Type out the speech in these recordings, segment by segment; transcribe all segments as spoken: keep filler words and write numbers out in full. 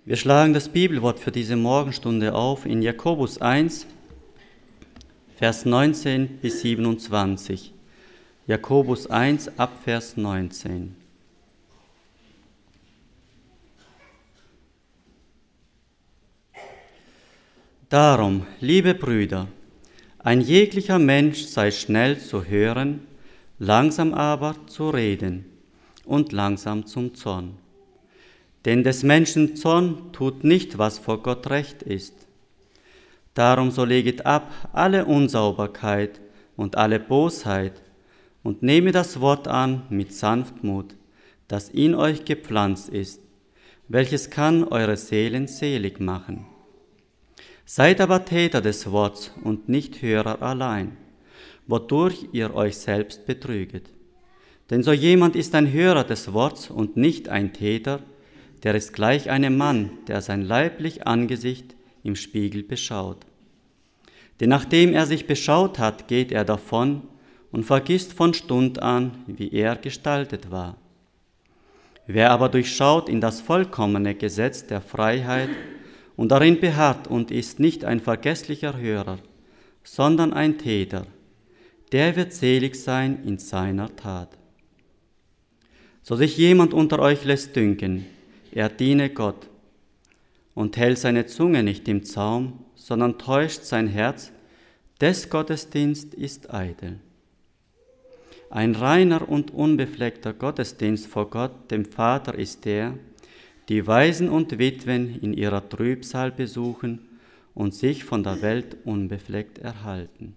Wir schlagen das Bibelwort für diese Morgenstunde auf in Jakobus eins, Vers neunzehn bis siebenundzwanzig. Jakobus eins ab Vers neunzehn. Darum, liebe Brüder, ein jeglicher Mensch sei schnell zu hören, langsam aber zu reden und langsam zum Zorn. Denn des Menschen Zorn tut nicht, was vor Gott recht ist. Darum so leget ab alle Unsauberkeit und alle Bosheit und nehme das Wort an mit Sanftmut, das in euch gepflanzt ist, welches kann eure Seelen selig machen. Seid aber Täter des Worts und nicht Hörer allein, wodurch ihr euch selbst betrüget. Denn so jemand ist ein Hörer des Worts und nicht ein Täter, der ist gleich einem Mann, der sein leiblich Angesicht im Spiegel beschaut. Denn nachdem er sich beschaut hat, geht er davon und vergisst von Stund an, wie er gestaltet war. Wer aber durchschaut in das vollkommene Gesetz der Freiheit und darin beharrt und ist nicht ein vergesslicher Hörer, sondern ein Täter, der wird selig sein in seiner Tat. So sich jemand unter euch lässt dünken, er diene Gott und hält seine Zunge nicht im Zaum, sondern täuscht sein Herz, des Gottesdienst ist eitel. Ein reiner und unbefleckter Gottesdienst vor Gott, dem Vater, ist der, die Waisen und Witwen in ihrer Trübsal besuchen und sich von der Welt unbefleckt erhalten.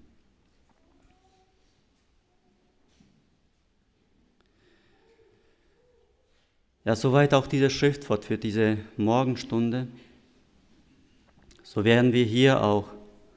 Ja, soweit auch dieses Schriftwort für diese Morgenstunde. So werden wir hier auch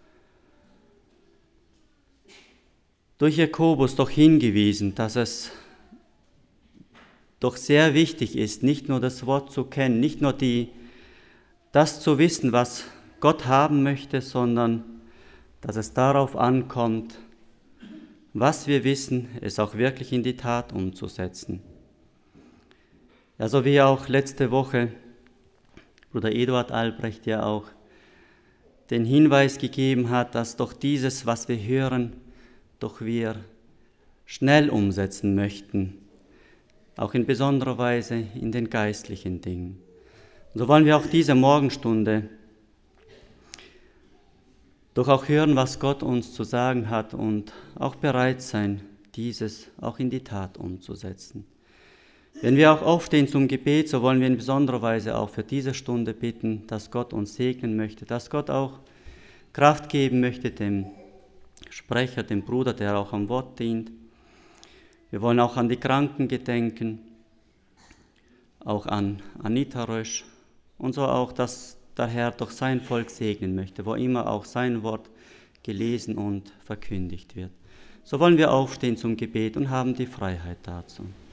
durch Jakobus doch hingewiesen, dass es doch sehr wichtig ist, nicht nur das Wort zu kennen, nicht nur die, das zu wissen, was Gott haben möchte, sondern dass es darauf ankommt, was wir wissen, es auch wirklich in die Tat umzusetzen. Ja, so wie auch letzte Woche Bruder Eduard Albrecht ja auch den Hinweis gegeben hat, dass doch dieses, was wir hören, doch wir schnell umsetzen möchten, auch in besonderer Weise in den geistlichen Dingen. Und so wollen wir auch diese Morgenstunde doch auch hören, was Gott uns zu sagen hat und auch bereit sein, dieses auch in die Tat umzusetzen. Wenn wir auch aufstehen zum Gebet, so wollen wir in besonderer Weise auch für diese Stunde bitten, dass Gott uns segnen möchte, dass Gott auch Kraft geben möchte dem Sprecher, dem Bruder, der auch am Wort dient. Wir wollen auch an die Kranken gedenken, auch an Anita Rösch und so auch, dass der Herr doch sein Volk segnen möchte, wo immer auch sein Wort gelesen und verkündigt wird. So wollen wir aufstehen zum Gebet und haben die Freiheit dazu.